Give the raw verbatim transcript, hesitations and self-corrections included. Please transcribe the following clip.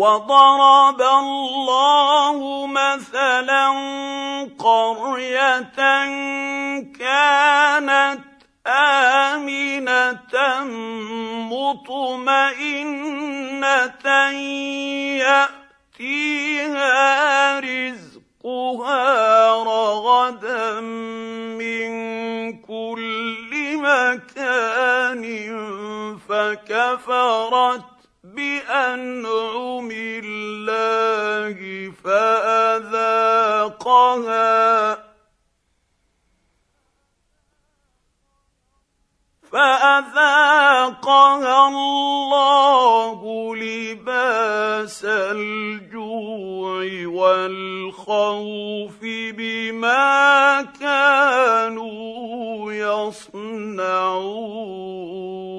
وضرب الله مثلا قرية كانت آمنة مطمئنة يأتيها رزقها رغدا من كل مكان فكفرت بأنعم الله فأذاقها فأذاقها الله لباس الجوع والخوف بما كانوا يصنعون.